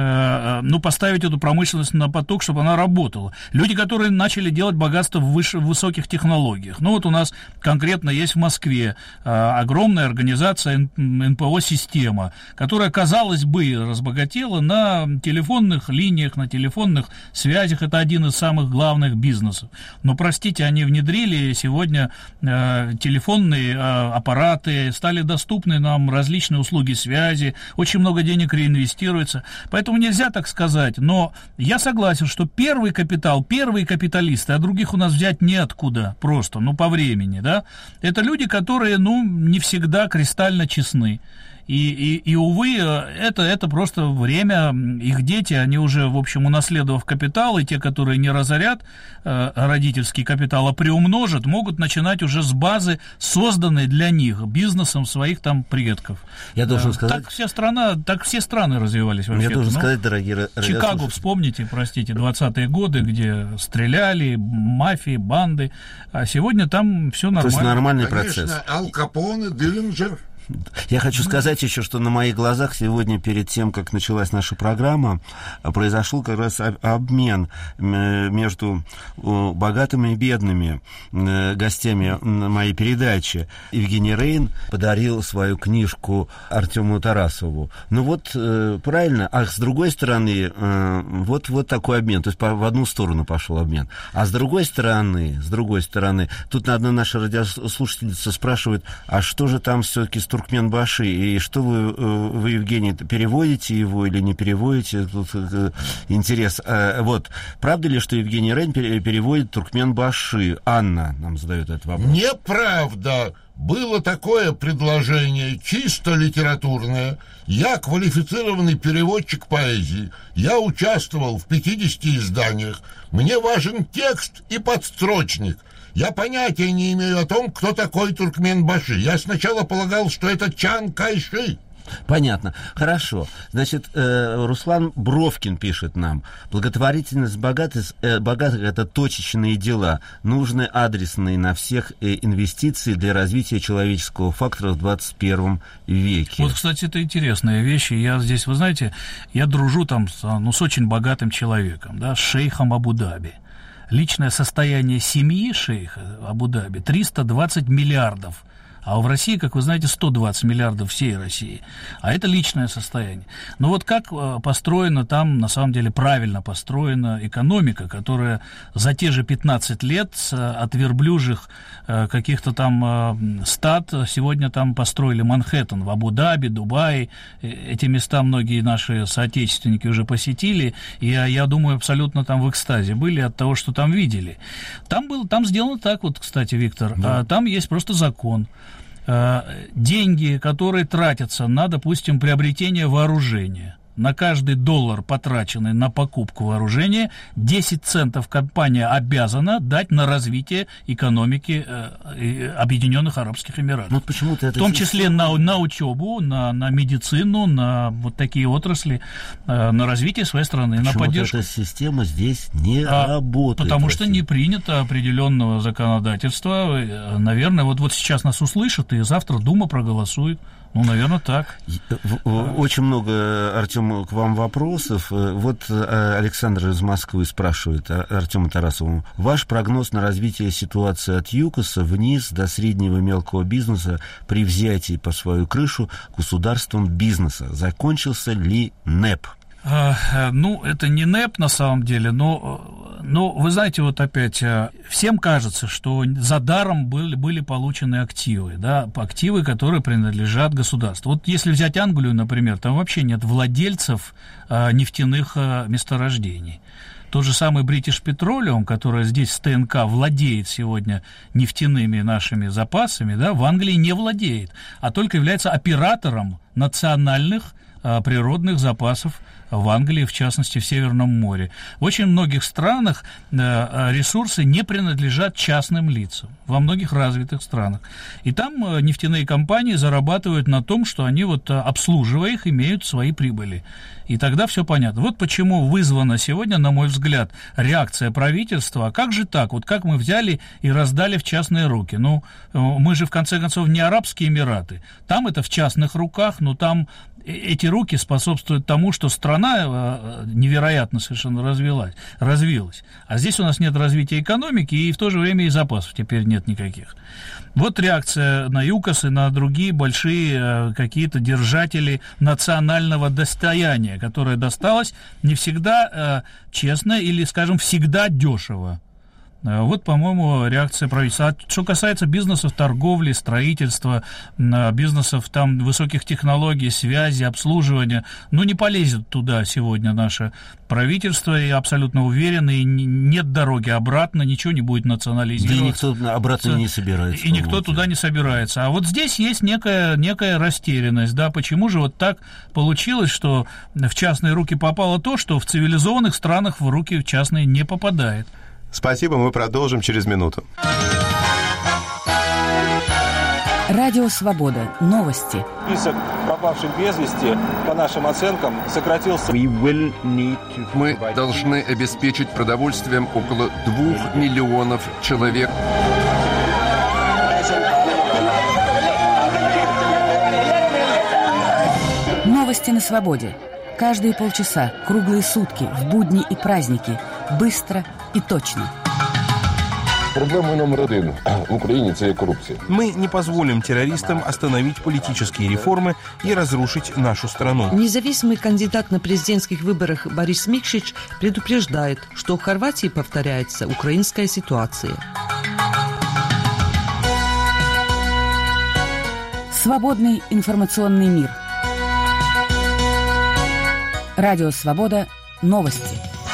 ну, поставить эту промышленность на поток, чтобы она работала. Люди, которые начали делать богатство в, выше, в высоких технологиях. Ну, вот у нас конкретно есть в Москве огромная организация эн пэ о-система, которая, казалось бы, разбогатела на телефонных линиях, на телефонных связях. Это один из самых главных бизнесов. Но, простите, они внедрили сегодня э, телефонные э, аппараты, стали доступны нам различные услуги связи, очень много денег реинвестируется. Поэтому нельзя так сказать. Но я согласен, что первый капитал, первые капиталисты, а других у нас взять неоткуда просто, ну, по времени, да, это люди, которые, ну, не всегда кристально честны. И, и, и, увы, это, это просто время, их дети, они уже, в общем, унаследовав капитал, и те, которые не разорят э, родительский капитал, а приумножат, могут начинать уже с базы, созданной для них бизнесом своих там предков. Я должен сказать... Так, вся страна, так все страны развивались вообще. Я должен ну, сказать, дорогие Чикаго, вспомните, простите, двадцатые годы, где стреляли, мафии, банды, а сегодня там все нормально. То есть нормальный Конечно, процесс. Аль Капоне, Диллинджер... Я хочу сказать еще, что на моих глазах сегодня, перед тем, как началась наша программа, произошел как раз обмен между богатыми и бедными гостями моей передачи. Евгений Рейн подарил свою книжку Артему Тарасову. Ну вот, правильно, а с другой стороны, вот, вот такой обмен, то есть в одну сторону пошел обмен. А с другой стороны, с другой стороны, тут одна наша радиослушательница спрашивает, а что же там все-таки с Туркменбаши, и что вы, вы, Евгений, переводите его или не переводите? Тут интерес. Вот, правда ли, что Евгений Рейн переводит Туркменбаши? Анна нам задает этот вопрос. Неправда. Было такое предложение, чисто литературное. Я квалифицированный переводчик поэзии. Я участвовал в пятидесяти изданиях. Мне важен текст и подстрочник. Я понятия не имею о том, кто такой Туркменбаши. Я сначала полагал, что это Чан Кайши. Понятно. Хорошо. Значит, э, Руслан Бровкин пишет нам. Благотворительность богатых, э, богатых – это точечные дела. Нужны адресные на всех э, инвестиции для развития человеческого фактора в двадцать первом веке. Вот, кстати, это интересная вещь. Я здесь, вы знаете, я дружу там с, ну, с очень богатым человеком, да, с шейхом Абу-Даби. Личное состояние семьи шейха Абу-Даби триста двадцать миллиардов А в России, как вы знаете, сто двадцать миллиардов всей России. А это личное состояние. Но вот как построена там, на самом деле, правильно построена экономика, которая за те же пятнадцать лет от верблюжих каких-то там стад сегодня там построили Манхэттен в Абу-Даби, Дубае. Эти места многие наши соотечественники уже посетили, и я, я думаю, абсолютно там в экстазе были от того, что там видели. Там, было, там сделано так вот, кстати, Виктор, да. Там есть просто закон. Деньги, которые тратятся на, допустим, приобретение вооружения, на каждый доллар, потраченный на покупку вооружения, десять центов компания обязана дать на развитие экономики э, Объединенных Арабских Эмиратов. Ну, почему-то это в том числе на, на учебу, на, на медицину, на вот такие отрасли, э, на развитие своей страны, почему-то на поддержку. Эта система здесь не а, работает. Потому что не принято определенного законодательства. Наверное, вот, вот сейчас нас услышат, и завтра Дума проголосует. Ну, наверное, так. Очень много, Артем, к вам вопросов. Вот Александр из Москвы спрашивает Артема Тарасова. Ваш прогноз на развитие ситуации от ЮКОСа вниз до среднего и мелкого бизнеса при взятии по свою крышу государством бизнеса. Закончился ли НЭП? Ну, это не НЭП на самом деле, но, но вы знаете, вот опять, всем кажется, что за даром были, были получены активы, да, активы, которые принадлежат государству. Вот если взять Англию, например, там вообще нет владельцев а, нефтяных а, месторождений. Тот же самый British Petroleum, который здесь с ТНК владеет сегодня нефтяными нашими запасами, да, в Англии не владеет, а только является оператором национальных а, природных запасов в Англии, в частности, в Северном море. В очень многих странах э, ресурсы не принадлежат частным лицам, во многих развитых странах. И там э, нефтяные компании зарабатывают на том, что они, вот, обслуживая их, имеют свои прибыли. И тогда все понятно. Вот почему вызвана сегодня, на мой взгляд, реакция правительства. А как же так? Вот как мы взяли и раздали в частные руки? Ну, мы же, в конце концов, не Арабские Эмираты. Там это в частных руках, но там эти руки способствуют тому, что страна невероятно совершенно развилась, развилась. А здесь у нас нет развития экономики, и в то же время и запасов теперь нет никаких. Вот реакция на ЮКОС и на другие большие какие-то держатели национального достояния, которое досталось не всегда честно или, скажем, всегда дешево. Вот, по-моему, реакция правительства. А что касается бизнесов, торговли, строительства, бизнесов там высоких технологий, связи, обслуживания, ну, не полезет туда сегодня наше правительство, и абсолютно уверены, и нет дороги обратно, ничего не будет национализироваться. Да и никто обратно не собирается. И никто туда не собирается. А вот здесь есть некая, некая растерянность, да, почему же вот так получилось, что в частные руки попало то, что в цивилизованных странах в руки частные не попадает. Спасибо, мы продолжим через минуту. Радио «Свобода». Новости. Список пропавших без вести, по нашим оценкам, сократился. Мы должны обеспечить продовольствием около двух миллионов человек. Новости на свободе. Каждые полчаса, круглые сутки, в будни и праздники. Быстро и точно. Проблема номер один в Украине – это коррупция. Мы не позволим террористам остановить политические реформы и разрушить нашу страну. Независимый кандидат на президентских выборах Борис Микшич предупреждает, что в Хорватии повторяется украинская ситуация. Свободный информационный мир. Радио «Свобода». Новости.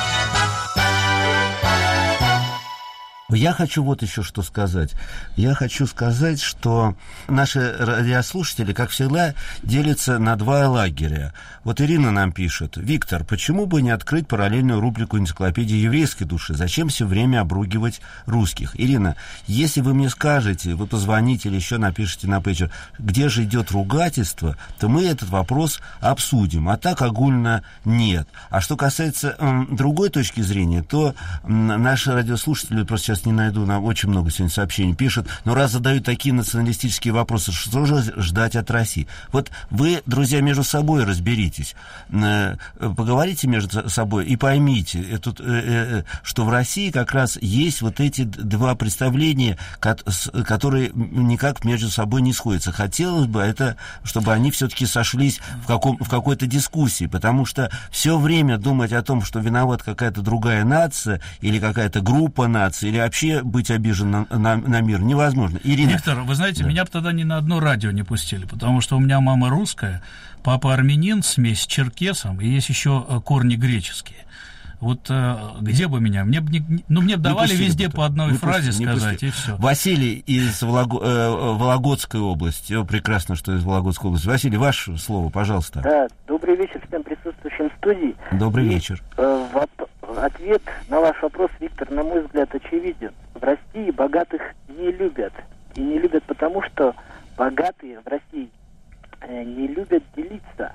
Я хочу вот еще что сказать. Я хочу сказать, что наши радиослушатели, как всегда, делятся на два лагеря. Вот Ирина нам пишет: Виктор, почему бы не открыть параллельную рубрику энциклопедии еврейской души? Зачем все время обругивать русских? Ирина, если вы мне скажете, вы позвоните или еще напишите на пейджер, где же идет ругательство, то мы этот вопрос обсудим. А так огульно нет. А что касается м, другой точки зрения, то м, наши радиослушатели просто сейчас сейчас не найду, нам очень много сегодня сообщений пишут, но раз задают такие националистические вопросы, что же ждать от России? Вот вы, друзья, между собой разберитесь, поговорите между собой и поймите, что в России как раз есть вот эти два представления, которые никак между собой не сходятся. Хотелось бы это, чтобы они все-таки сошлись в, каком, в какой-то дискуссии, потому что все время думать о том, что виноват какая-то другая нация или какая-то группа наций, или вообще быть обижен на, на, на мир невозможно. Ирина. Виктор, вы знаете, да. меня бы тогда ни на одно радио не пустили, потому что у меня мама русская, папа армянин, смесь с черкесом, и есть еще корни греческие. Вот где бы меня? Мне, ну, мне бы давали пустили, везде по одной не фразе пустили, сказать, и все. Василий из Волого, э, Вологодской области. О, прекрасно, что из Вологодской области. Василий, ваше слово, пожалуйста. Да, добрый вечер всем присутствующим в студии. Добрый и, вечер. Э, воп- ответ на ваш вопрос, Виктор, на мой взгляд, очевиден. В России богатых не любят. И не любят потому, что богатые в России э, не любят делиться.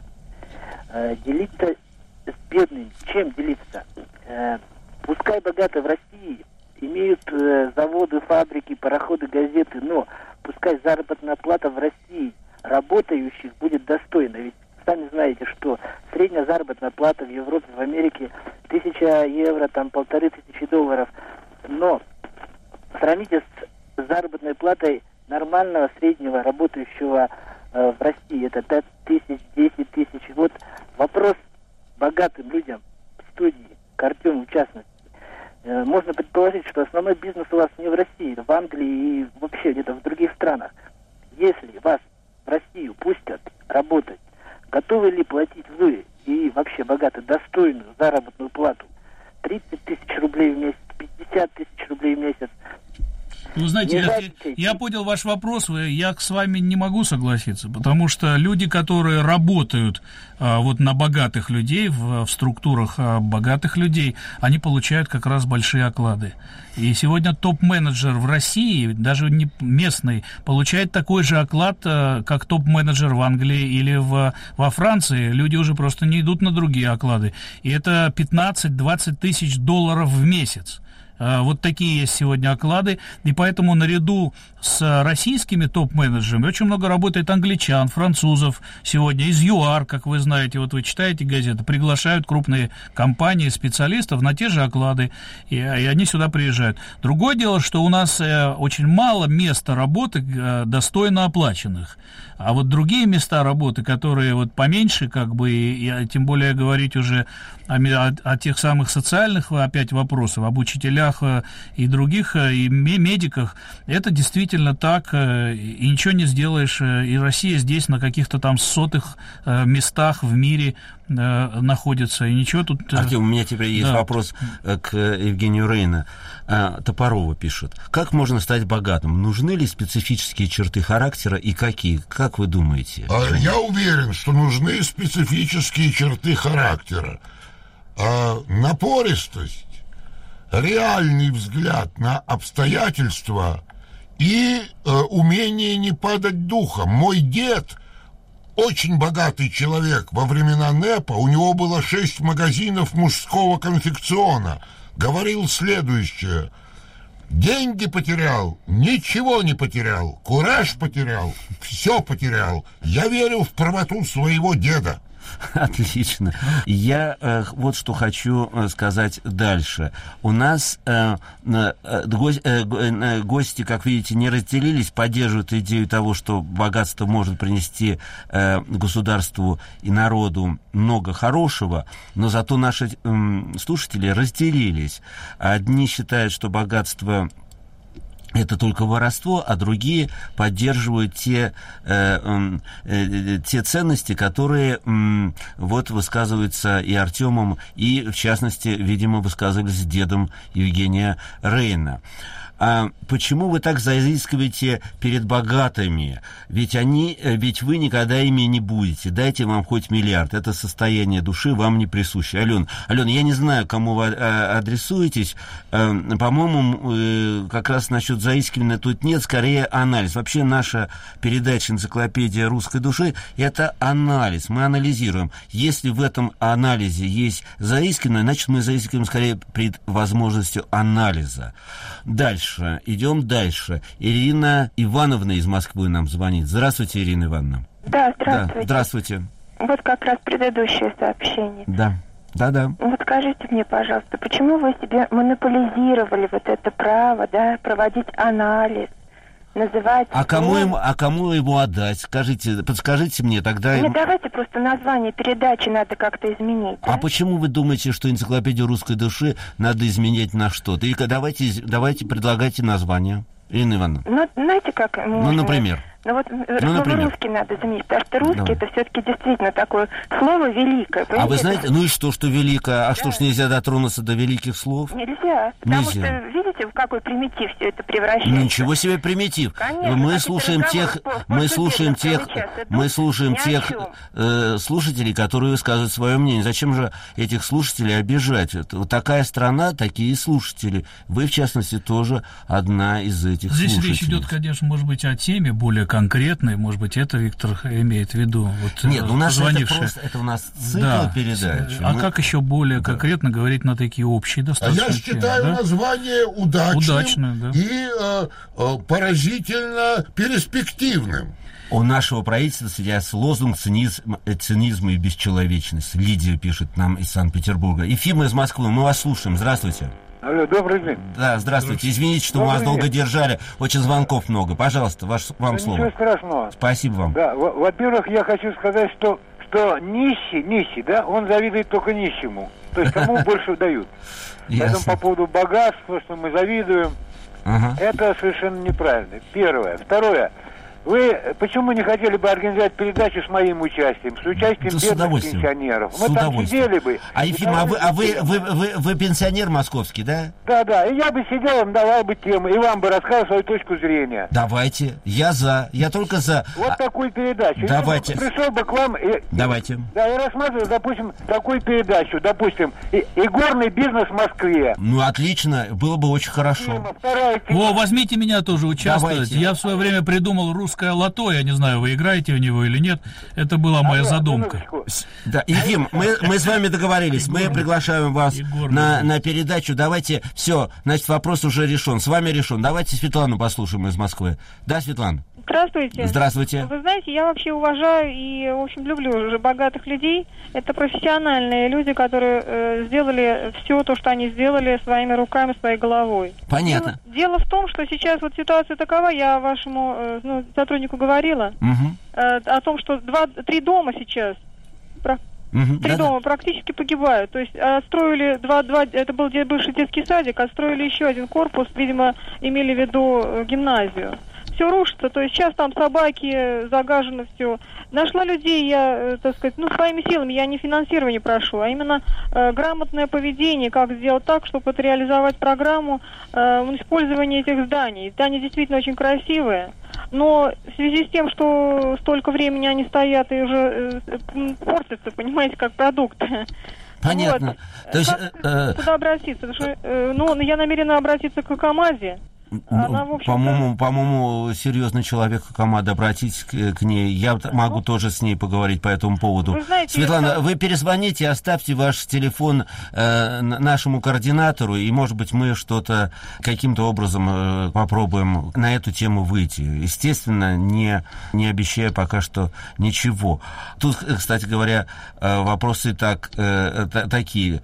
Э, делиться с бедными. Чем делиться? Э, пускай богатые в России имеют э, заводы, фабрики, пароходы, газеты, но пускай заработная плата в России работающих будет достойна. Ведь сами знаете, что средняя заработная плата в Европе, в Америке тысяча евро, там полторы тысячи долларов. Но сравните с заработной платой нормального среднего работающего э, в России. Это пять тысяч, десять тысяч. Вот вопрос богатым людям в студии, к Артему в частности. Э, можно предположить, что основной бизнес у вас не в России, в Англии и вообще где-то в других странах. Если вас в Россию пустят работать, готовы ли платить вы и вообще богатые достойную заработную плату? тридцать тысяч рублей в месяц, пятьдесят тысяч рублей в месяц. Вы знаете, я, я понял ваш вопрос, я с вами не могу согласиться, потому что люди, которые работают а, вот на богатых людей, в, в структурах а, богатых людей, они получают как раз большие оклады. И сегодня топ-менеджер в России, даже не местный, получает такой же оклад, а, как топ-менеджер в Англии или в, во Франции. Люди уже просто не идут на другие оклады. И это пятнадцать-двадцать тысяч долларов в месяц. Вот такие есть сегодня оклады, и поэтому наряду с российскими топ-менеджерами очень много работает англичан, французов сегодня, из ЮАР, как вы знаете, вот вы читаете газеты, приглашают крупные компании, специалистов на те же оклады, и, и они сюда приезжают. Другое дело, что у нас очень мало места работы достойно оплаченных, а вот другие места работы, которые вот поменьше, как бы, и, и тем более говорить уже о, о, о тех самых социальных опять вопросах, об учителях и других, и медиках, это действительно так, и ничего не сделаешь, и Россия здесь на каких-то там сотых местах в мире находится, и ничего тут... Артем, у меня теперь есть да. вопрос к Евгению Рейна. Топорова пишет. Как можно стать богатым? Нужны ли специфические черты характера и какие? Как вы думаете? Я уверен, что нужны специфические черты характера. Напористость, реальный взгляд на обстоятельства и э, умение не падать духом. Мой дед, очень богатый человек, во времена НЭПа, у него было шесть магазинов мужского конфекциона, говорил следующее: деньги потерял, ничего не потерял, кураж потерял, все потерял. Я верил в правоту своего деда. Отлично. Я э, вот что хочу сказать дальше. У нас э, э, гость, э, гости, как видите, не разделились, поддерживают идею того, что богатство может принести э, государству и народу много хорошего, но зато наши э, слушатели разделились. Одни считают, что богатство это только воровство, а другие поддерживают те, э, э, те ценности, которые э, вот высказываются и Артемом, и, в частности, видимо, высказывались дедом Евгения Рейна. а почему вы так заискиваете перед богатыми? Ведь они, ведь вы никогда ими не будете. Дайте вам хоть миллиард. Это состояние души вам не присуще. Алена, Алена, я не знаю, кому вы адресуетесь. По-моему, как раз насчет заискивания тут нет, скорее анализ. Вообще наша передача «Энциклопедия русской души» — это анализ. Мы анализируем. Если в этом анализе есть заискивание, значит, мы заискиваем скорее пред возможностью анализа. Дальше. Идем дальше. Ирина Ивановна из Москвы нам звонит. Здравствуйте, Ирина Ивановна. Да, здравствуйте. Да, здравствуйте. Вот как раз предыдущее сообщение. Да. Да-да. Вот скажите мне, пожалуйста, почему вы себе монополизировали вот это право, да, проводить анализ, называть... А кому, им, а кому его отдать? Скажите, подскажите мне тогда... Нет, давайте просто название передачи надо как-то изменить. А да? почему вы думаете, что энциклопедию русской души надо изменять на что-то? И давайте, давайте предлагайте название. Ирина Ивановна. Ну, знаете, как можно... Ну, например. Ну вот ну, слово например. русский надо заменить, потому что русский Давай. это все-таки действительно такое слово великое. А вы знаете, ну и что, что великое? А да. Что ж нельзя дотронуться до великих слов? Нельзя. Потому нельзя. что, видите, в какой примитив все это превращается. Ничего себе примитив. Конечно, мы слушаем тех, мы слушаем тех, мы слушаем тех э, слушателей, которые высказывают свое мнение. Зачем же этих слушателей обижать? Это, вот такая страна, такие слушатели. Вы, в частности, тоже одна из этих Здесь слушателей. Здесь речь идет, конечно, может быть, о теме более конкретной, может быть, это Виктор имеет в виду. Вот, Нет, у нас это позвонивший. просто, это у нас цикл да. передач. А мы... как еще более да. конкретно говорить на такие общие достаточно? А я считаю темы, да? название удачным Удачно, да. и э, э, поразительно перспективным. У нашего правительства сейчас лозунг цинизм, цинизма и бесчеловечности. Лидия пишет нам из Санкт-Петербурга. Ефим из Москвы, мы вас слушаем. Здравствуйте. Алло, добрый день. Да, здравствуйте. Извините, что добрый мы вас долго день. держали. Очень звонков много. Пожалуйста, ваш, вам да слово. Ничего страшного. Спасибо вам. Да, во-первых, я хочу сказать, что, что нищий, нищий, да, он завидует только нищему. То есть кому больше дают. Поэтому по поводу богатства, что мы завидуем, это совершенно неправильно. Первое. Второе. Вы почему не хотели бы организовать передачу с моим участием, с участием да бедных пенсионеров? Мы там сидели бы. А, Ефим, а, вы, а вы, вы, вы, вы пенсионер московский, да? Да, да. И я бы сидел, им давал бы тему, и вам бы рассказал свою точку зрения. Давайте. Я за. Я только за. Вот а... такую передачу. Давайте. Я пришел бы к вам и... Давайте. Да, я рассматривал, допустим, такую передачу, допустим, и, игорный бизнес в Москве. Ну, отлично. Было бы очень хорошо. Вторая... О, возьмите меня тоже участвовать. Давайте. Я в свое время придумал русское лото. Я не знаю, вы играете в него или нет. Это была моя задумка. Да, Ефим, мы, мы с вами договорились. Мы приглашаем вас на, на передачу. Давайте, все, значит, вопрос уже решен. С вами решен. Давайте Светлану послушаем из Москвы. Да, Светлана? Здравствуйте. Здравствуйте. Вы знаете, я вообще уважаю и, в общем, люблю уже богатых людей. Это профессиональные люди, которые э, сделали все то, что они сделали своими руками, своей головой. Понятно. Дело, дело в том, что сейчас вот ситуация такова, я вашему э, ну, сотруднику говорила, угу. э, о том, что два, три дома сейчас... Про... Угу, Три да, дома да. практически погибают. То есть отстроили два, два, это был бывший детский садик, отстроили еще один корпус, видимо, имели в виду гимназию. Все рушится, то есть сейчас там собаки, загажено все. Нашла людей я, так сказать, ну, своими силами, я не финансирование прошу, а именно э, грамотное поведение, как сделать так, чтобы это реализовать программу э, использования этих зданий. Здания действительно очень красивые, но в связи с тем, что столько времени они стоят и уже э, портятся, понимаете, как продукт. Понятно. Вот. То есть, как э, куда обратиться? Потому что, э, ну, я намерена обратиться к КамАЗе. Она, в общем-то... По-моему, по-моему, серьезный человек, команда, обратитесь к, к ней. Я могу ну, тоже с ней поговорить по этому поводу. Вы знаете, Светлана, я... вы перезвоните, оставьте ваш телефон э, нашему координатору, и, может быть, мы что-то каким-то образом э, попробуем на эту тему выйти. Естественно, не, не обещая пока что ничего. Тут, кстати говоря, э, вопросы так, э, т- такие.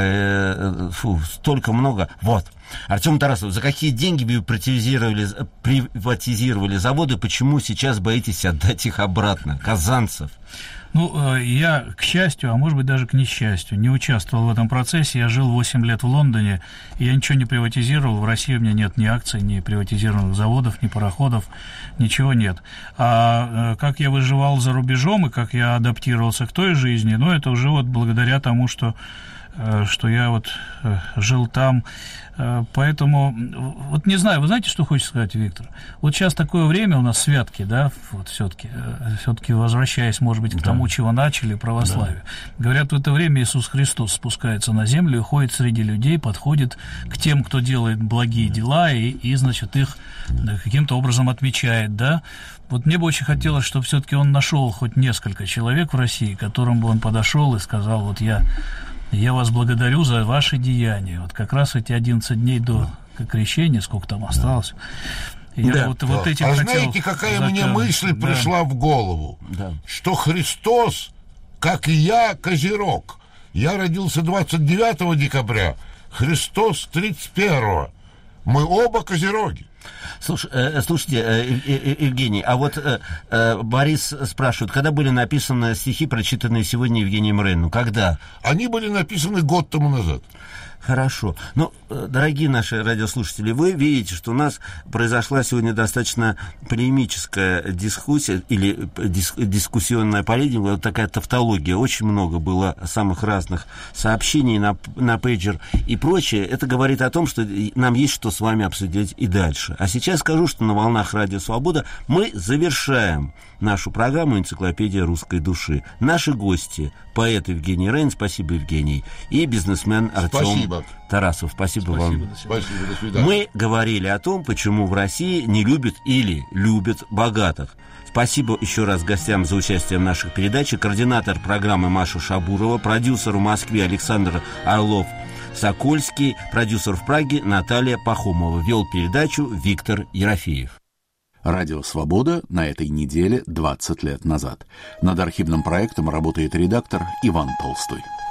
Э, фу, столько много. Вот. Артем Тарасов, за какие деньги вы приватизировали, приватизировали заводы, почему сейчас боитесь отдать их обратно? Казанцев. Ну, я, к счастью, а может быть даже к несчастью, не участвовал в этом процессе. Я жил восемь лет в Лондоне, и я ничего не приватизировал. В России у меня нет ни акций, ни приватизированных заводов, ни пароходов, ничего нет. А как я выживал за рубежом и как я адаптировался к той жизни, ну, это уже вот благодаря тому, что что я вот жил там. Поэтому, вот не знаю, вы знаете, что хочется сказать, Виктор? Вот сейчас такое время у нас святки, да, вот все-таки, все-таки возвращаясь, может быть, к да. тому, чего начали, православие. Да. Говорят, в это время Иисус Христос спускается на землю и ходит среди людей, подходит к тем, кто делает благие дела, и, и значит, их каким-то образом отмечает, да. Вот мне бы очень хотелось, чтобы все-таки он нашел хоть несколько человек в России, к которым бы он подошел и сказал, вот я... Я вас благодарю за ваши деяния. Вот как раз эти одиннадцать дней до крещения, сколько там осталось. Я да. вот, вот этим а хотел знаете, какая заказ... мне мысль да. пришла в голову? Да. Что Христос, как и я, козерог. Я родился двадцать девятого декабря, Христос тридцать первого. Мы оба козероги. Слушай, э, слушайте, э, э, Евгений, а вот э, э, Борис спрашивает, когда были написаны стихи, прочитанные сегодня Евгением Рейном? Когда? Они были написаны год тому назад. Хорошо. Ну, дорогие наши радиослушатели, вы видите, что у нас произошла сегодня достаточно полемическая дискуссия или дис, дискуссионная полемика, вот такая тавтология. Очень много было самых разных сообщений на, на пейджер и прочее. Это говорит о том, что нам есть что с вами обсудить и дальше. А сейчас скажу, что на волнах Радио Свобода мы завершаем нашу программу «Энциклопедия русской души». Наши гости – поэт Евгений Рейн, спасибо, Евгений, и бизнесмен Артем спасибо. Тарасов. Спасибо, спасибо вам. До спасибо, до свидания. Мы говорили о том, почему в России не любят или любят богатых. Спасибо еще раз гостям за участие в наших передачах. Координатор программы Маша Шабурова, продюсер в Москве Александр Орлов-Сокольский, продюсер в Праге Наталья Пахомова. Вел передачу Виктор Ерофеев. Радио «Свобода» на этой неделе двадцать лет назад. Над архивным проектом работает редактор Иван Толстой.